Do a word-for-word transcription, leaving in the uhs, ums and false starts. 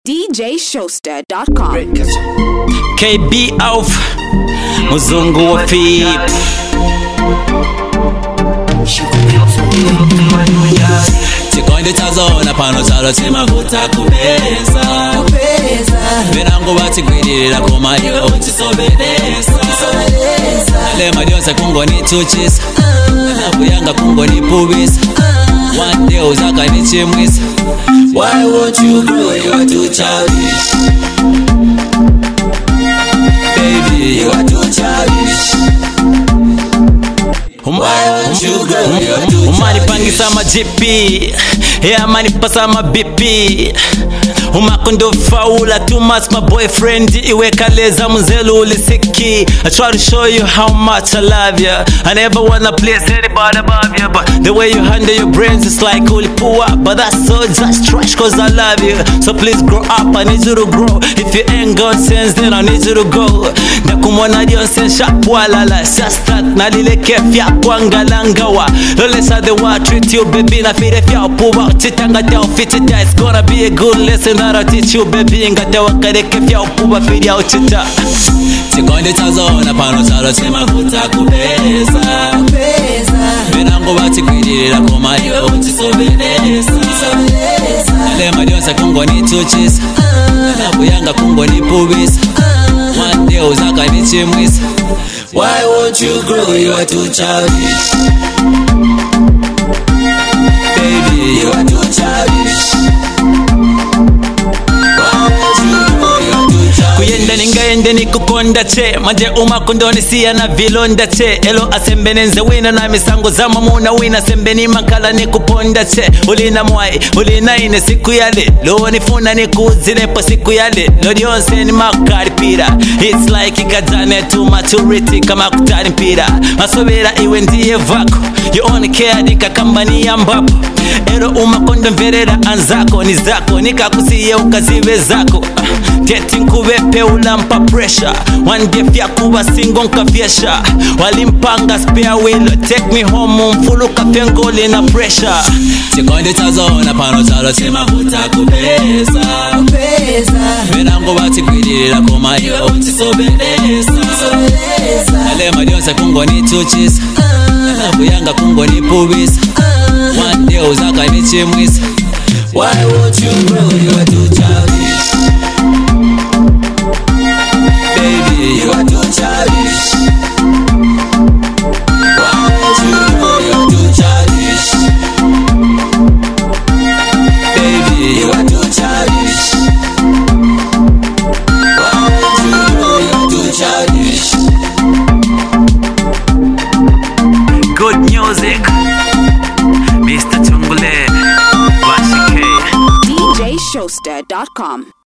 D J Showster dot com. K B auf Muzungu wa Fip. Tikondi tazona pano zalo tima vuta kupeza Venango bati kwirira kumayo utisobeleza Lema dionse kungo ni tuchisa Nabuyanga kungo ni pubisa One day uzaka ni chimwisa. Why won't you grow? You are too childish. Baby, you are too childish. Why won't you grow? You are too childish. Umani pangisa ma G P, yeah mani pasa ma B P. Umakondo faula too much my boyfriend. Iwe kaleza muzelu ulisiki. I try to show you how much I love you. I never wanna place anybody above you, but the way you handle your brains is like ulipua. But that's so just trash cause I love you. So please grow up, I need you to grow. If you ain't got sense then I need you to go. Nakumona dionse shapwalala. Just that nalile kefya kwangalangawa. Lolesa the wa treat you baby na fire fya upuwa. Chitanga teo fitita. It's gonna be a good lesson that I'll teach you baby. Ngata wakareke fya upuwa fidya uchita. Tikondi tazona pano zalo tima vuta kupeza Venango bati kwirira kumayo utisobeleza Lema dionse kungo ni tuchisa Nabuyanga kungo ni pubisa One day uzaka ni chimwisa. Why won't you grow? You are too childish. Baby, you are too childish. Kuyenda ningaende nikukonda che Manje umakondoni siya na vilonda che Elo asembenenze wina na misango zama muna wina Sembeni makala nikuponda che Ulina mwai, ulina ine siku yale Loo nifuna nikuzilepo siku yale Lodionse ni makari pira. It's like ikajane to maturity kama kutari mpira. Masobera iwe ndiye vako. You only care dika kambani ya mbapo. Ero umakondo mverera anzako ni zako. Nika kusiye ukazive zako. Getting kuwepe ulampa pressure. One day fya kuwa singo nkavyesha. Walimpanga spare wheel. Take me home mfulu kafengoli na pressure. Tikondi tazona pano zalo tima vuta kupeza Venango bati kwirira kumayo utisobeleza Lema dionse kungo ni tuchisa Nabuyanga kungo ni pubisa One day uzaka ni chimwisa. Why won't you grow? You are too childish. Baby, you are too childish. Why won't you grow? You are too childish. Baby, you are too childish. Why won't you grow? You are too childish. Good music, Mister Chungule, Vashike. D J Showster dot com.